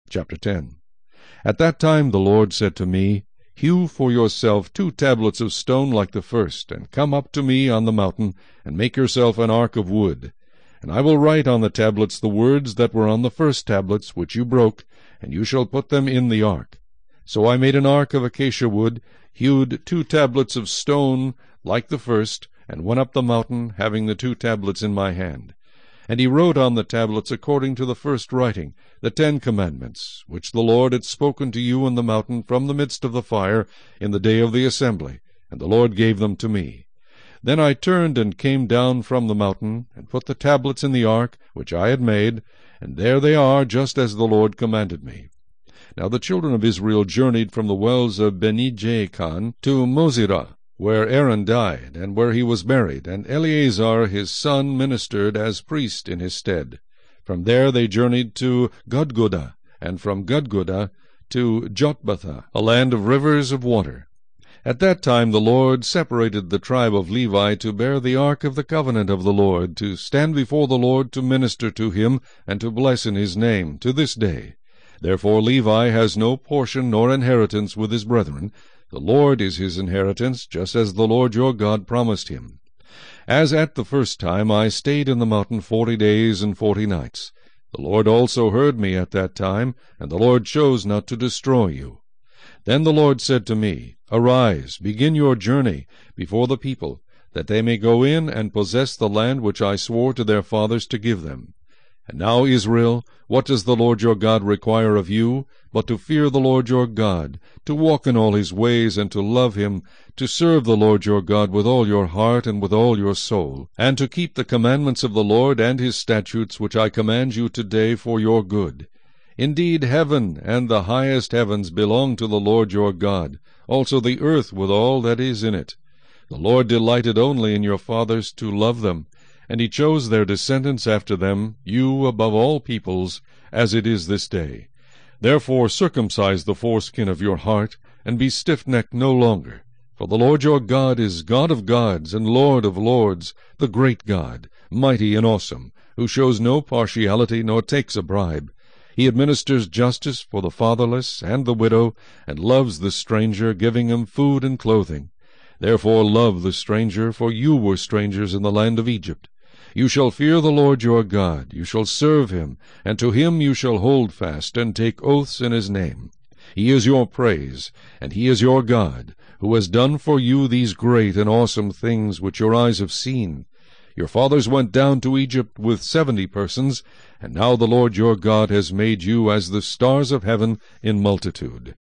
Chapter 10. At that time the Lord said to me, Hew for yourself 2 tablets of stone like the first, and come up to me on the mountain, and make yourself an ark of wood. And I will write on the tablets the words that were on the first tablets, which you broke, and you shall put them in the ark. So I made an ark of acacia wood, hewed 2 tablets of stone like the first, and went up the mountain, having the 2 tablets in my hand. And he wrote on the tablets according to the first writing, the 10 commandments, which the Lord had spoken to you in the mountain from the midst of the fire in the day of the assembly, and the Lord gave them to me. Then I turned and came down from the mountain, and put the tablets in the ark which I had made, and there they are, just as the Lord commanded me. Now the children of Israel journeyed from the wells of Beni-Jaakan to Mosera, where Aaron died, and where he was buried, and Eleazar his son ministered as priest in his stead. From there they journeyed to Gudgodah, and from Gudgodah to Jotbathah, a land of rivers of water. At that time the Lord separated the tribe of Levi to bear the ark of the covenant of the Lord, to stand before the Lord to minister to him, and to bless in his name, to this day. Therefore Levi has no portion nor inheritance with his brethren. The Lord is his inheritance, just as the Lord your God promised him. As at the first time I stayed in the mountain 40 days and 40 nights. The Lord also heard me at that time, and the Lord chose not to destroy you. Then the Lord said to me, Arise, begin your journey before the people, that they may go in and possess the land which I swore to their fathers to give them. And now, Israel, what does the Lord your God require of you, but to fear the Lord your God, to walk in all his ways, and to love him, to serve the Lord your God with all your heart and with all your soul, and to keep the commandments of the Lord and his statutes which I command you today for your good? Indeed, heaven and the highest heavens belong to the Lord your God, also the earth with all that is in it. The Lord delighted only in your fathers to love them, and he chose their descendants after them, you above all peoples, as it is this day. Therefore circumcise the foreskin of your heart, and be stiff-necked no longer. For the Lord your God is God of gods and Lord of lords, the great God, mighty and awesome, who shows no partiality nor takes a bribe. He administers justice for the fatherless and the widow, and loves the stranger, giving him food and clothing. Therefore love the stranger, for you were strangers in the land of Egypt. You shall fear the Lord your God, you shall serve him, and to him you shall hold fast, and take oaths in his name. He is your praise, and he is your God, who has done for you these great and awesome things which your eyes have seen. Your fathers went down to Egypt with 70 persons, and now the Lord your God has made you as the stars of heaven in multitude.